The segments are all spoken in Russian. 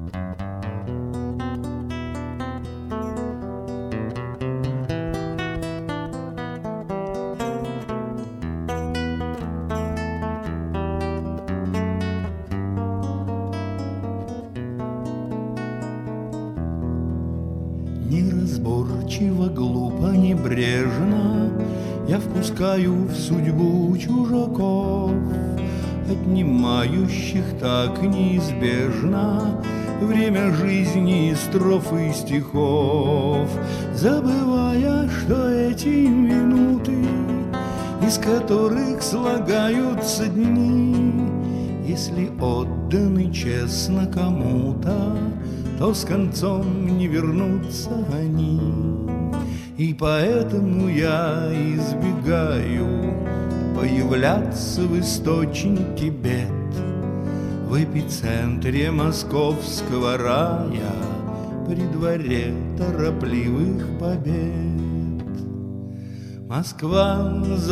Неразборчиво, глупо, небрежно я впускаю в судьбу чужаков, отнимающих так неизбежно время жизни, строфы стихов, забывая, что эти минуты, из которых слагаются дни, если отданы честно кому-то, то с концом не вернутся они. И поэтому я избегаю появляться в источнике бед, в эпицентре московского рая, при дворе торопливых побед. Москва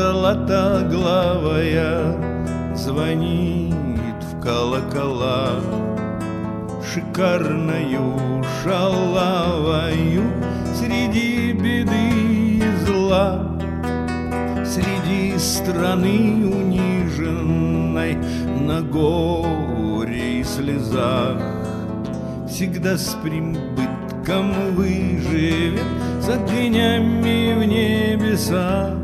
золотоглавая звонит в колокола, шикарною, шалавою, среди беды и зла, среди страны униженной, на горе и слезах, всегда с прибытком выживет, с огнями в небесах.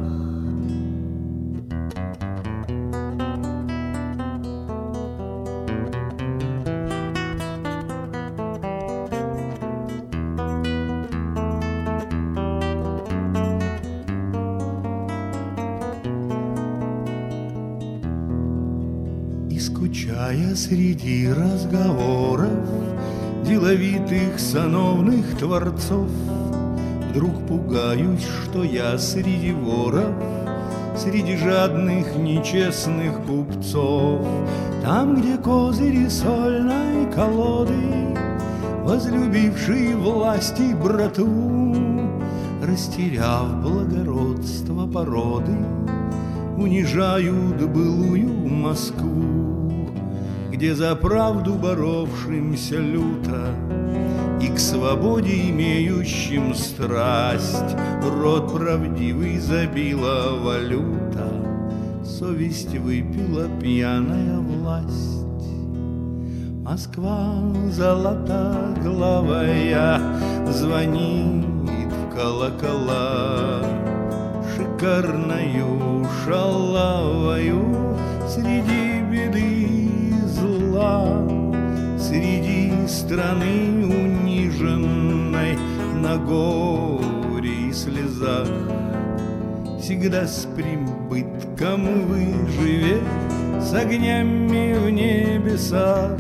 Скучая среди разговоров деловитых сановных творцов, вдруг пугаюсь, что я среди воров, среди жадных нечестных купцов, там, где козыри сольной колоды, возлюбившие власть и братву, растеряв благородство породы, унижают былую Москву, где за правду боровшимся люто и к свободе имеющим страсть рот правдивый забила валюта, совесть выпила пьяная власть. Москва золотоглавая звонит в колокола, шикарною, шалавою, среди беды и зла, среди страны униженной, на горе и слезах, всегда с прибытком выживет, с огнями в небесах.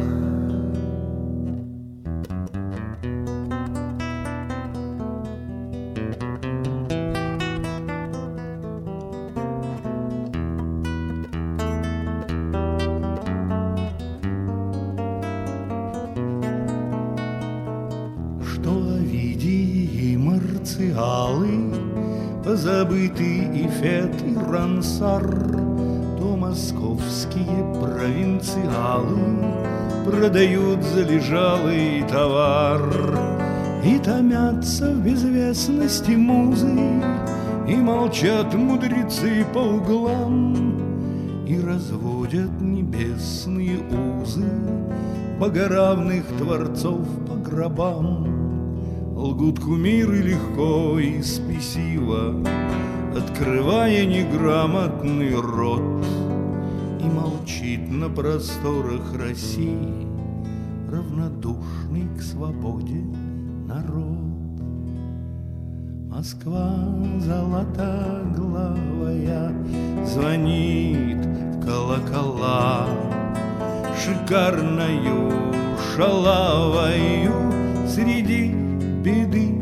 Что Овидий и Марциалы, позабытый и Фет и Рансар, то московские провинциалы продают залежалый товар и томятся в безвестности музы, и молчат мудрецы по углам, и разводят небесные узы богоравных творцов по гробам. Лгут кумиры легко и спесиво, открывая неграмотный рот, и молчит на просторах России равнодушный к свободе народ. Москва золотоглавая звонит в колокола, шикарною, шалавою, среди беды